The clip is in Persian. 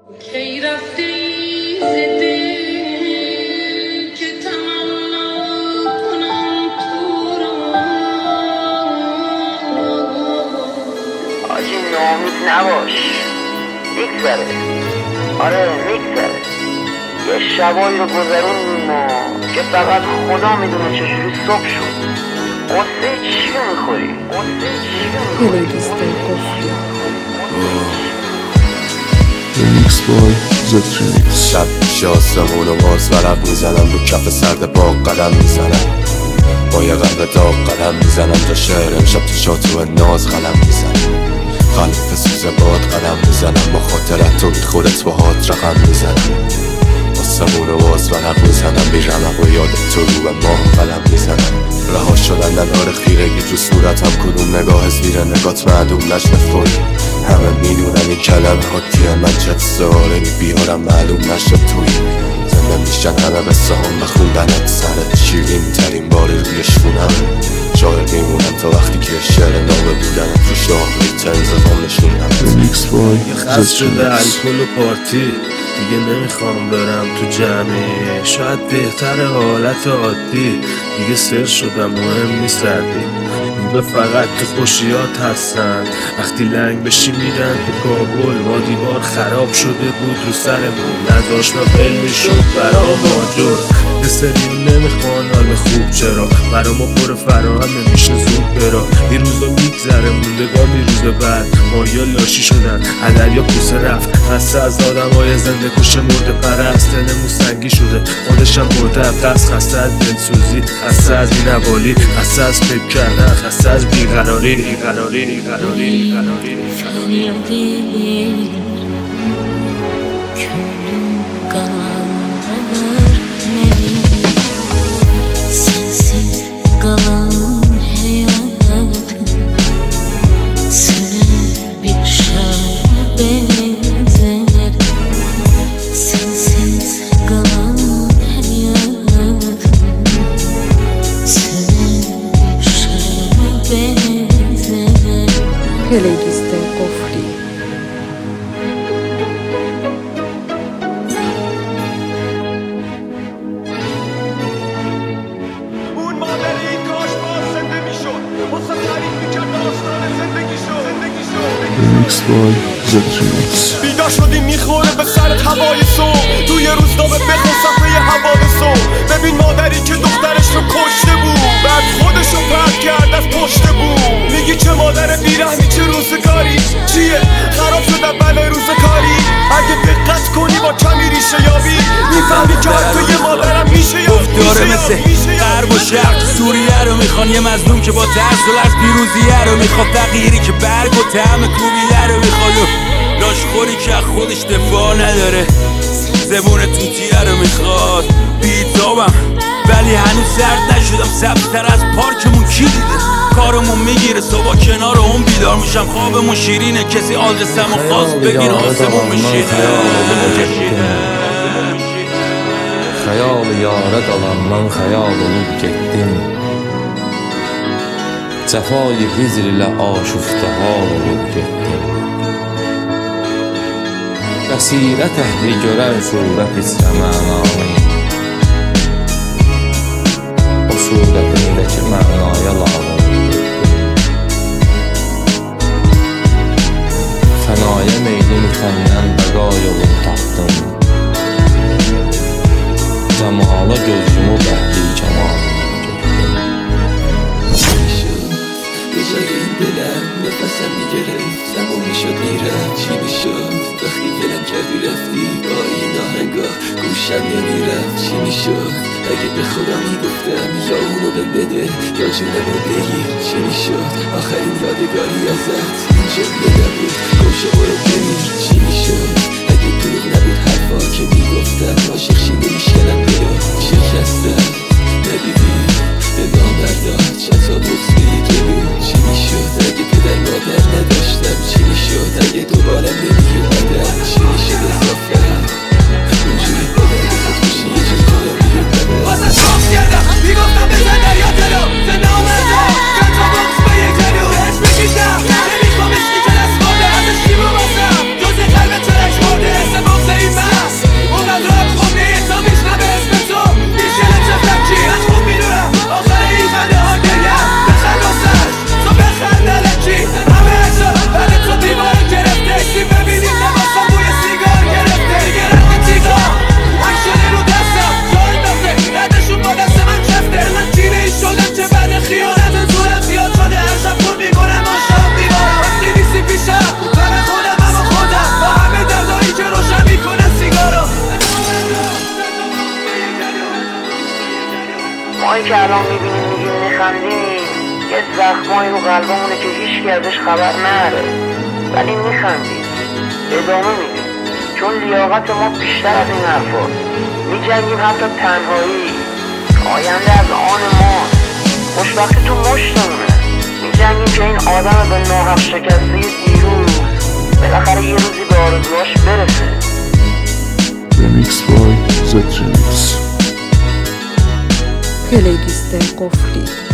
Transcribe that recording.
کی رفتی زده که تمنا کنم تو را. آجی ناامید نباش، میگذره. آره میگذره. یه شبایی رو گذروندیم ما که فقط خدا میدونه چجوری صبح شد. قصه چی میخوری؟ پلیلیست قفلی. ریمیکس بای زد ریمیکس. شب میشه آسمون و باز ورق میزنم، رو کف سرد باغ قدم میزنم، با یه قلب داغ قدم میزنم، تا شعر امشب تو شاتو ناز قلم میزنم، خلیف سوز باد قدم میزنم، با خاطرت تو خودت با هات رقم میزنم، آسمون و باز ورق میزنم، بی رمق و یادت تو رو به ماه قلم میزنم، رها شدن نهار خیرگی تو صورتم، کدوم نگاه زیر نگات معدوم نشنه فوری، همه میدونن این کلمه حاکیه، من چت سواره بیارم معلوم نشد توی زنده میشن همه قصه هم بخوندنت، سرت شیرین ترین باری روی شونم، شاید میمونم تا وقتی که شعر نامه بودنت رو شاهری تنز هم نشونم. ریمیکس بای خست زد شده ریمیکس. الکل و پارتی، دیگه نمیخوام برم تو جمعی، شاید بهتر حالت عادی، دیگه سر شدم مهم نیست سردی، به فقط تو خوشیات هستن، وقتی لنگ بشی میرن تو کابل، با دیوار خراب شده بود رو سرمون، نداشت ول میشد برا ماجر، یه سری نمیخوان حال خوب، چرا برا ما پر فراهم نمیشه زود برا، این روزا میگذره موندگار روز بعد، مایا لاشی شدن هدر یا کوسه رفت، خسته از آدم های زنده کشه مرده پرست، دلمون سنگی شده خودشم مرده دست، خسته از دلسوزی، خسته از این حوالی، خسته از فکر کردن، خسته از بیقراری. Sensiz kalan hayatım sana bir şarap benzer. Sensiz kalan hayatım sana bir şarap benzer. پلیلیست قفلی. اون مادر این کاش باز زنده میشد، واسه تعریف میکرد داستان زندگی شد. ریمیکس بای زد ریمیکس. بیدار شدی میخوره به سرت هوای صبح، توی روزنامه بخون صفحه حوادث صبح، ببین مادری که دخترش رو کشته بود، بعد خودشو پرت کرد از پشت بود. میگی چه مادر بیرحمی، چه روزگاری، چیه خراب شده بله روزگاری، اگه دقت کنی با کمی ریشه یابی میفهمی که حتی یه مادرم میشه یابی. داره مثل غرب و شرق سوریه رو میخوان، یه مظلوم که با ترس و لرز پیروزیه رو میخواد، فقیری که برگ و طعم کوبیده رو میخواد، لاشخوری که از خودش دفاع نداره، زبون توتیه رو میخواد. بیتابم ولی هنوز سرد نشدم، سبزتر از پارکمون کی دیده، کارمون میگیره صبح کنار اون بیدار میشم، خوابمون شیرینه کسی آدرسم و خواست بگین آسمون میشینه. Xəyal yarə dalandan xəyal olub getdim, Cəfayı hicr ilə aşufta hal olub getdim. Bəsirət əhli görər surət içrə mənanı, O surətindəki mənaya lal olub getdim. Fənaya meylim səndən bəqa yolun tapdım, Cəmala göz yumub əhli kəmal getdim. جای این دلم نفسم میگرفت، تموم میشد میرم چی میشد وقتی دلم کردی رفتی، با این آهنگا گوشم نمیرفت چی میشد اگه به خدا میگفتم یا اونو بهم بده یا جونمو بگیر چی میشد آخرین یادگاری ازت این جمله نبود گوشه برو بمیر چی میشد اگه دروغ نبود حرفا که میگفتم عاشق شی نمیشکنم دلو شکستم ندیدی به نامردا چند تا بغض بیگلو چی میشد اگه پدر مادر نداشتم چی میشد اگه دوباره نمیومدم چی میشد اضافه اونجوری بدن به خودکشی یه جور جدا میومدم واسه شخص کردم میگفتم بزن دریا دلو زنده آمردا چند تا بغض به یک جلو بهش بکشم نمیخوام اسمی که دست مادر ازش کی ببستم جز قلب ترک که الان میبینیم میگیم میخندیم یه زخمایی رو قلبمونه که هیچ ازش خبر نره، ولی میخندیم، ادامه میدیم، چون لیاقت ما بیشتر از این حرفاست. میجنگیم حتی تنهایی، آینده از آن ماست، خوشبختی تو مشتمونه. میجنگیم که این آدم به ناحق شکسته دیروز بالاخره یه روزی به آرزوهاش برسه. Remix by Z Remix. پلیلیست قفلی.